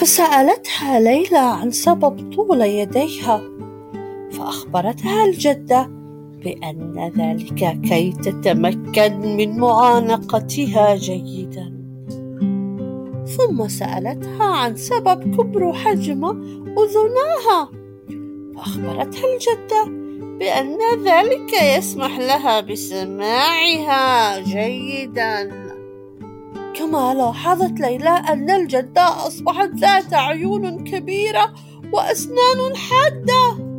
فسألتها ليلى عن سبب طول يديها، فأخبرتها الجدة بأن ذلك كي تتمكن من معانقتها جيدا. ثم سألتها عن سبب كبر حجم أذناها، فأخبرتها الجدة بأن ذلك يسمح لها بسماعها جيدا. كما لاحظت ليلى أن الجدة أصبحت ذات عيون كبيرة وأسنان حادة.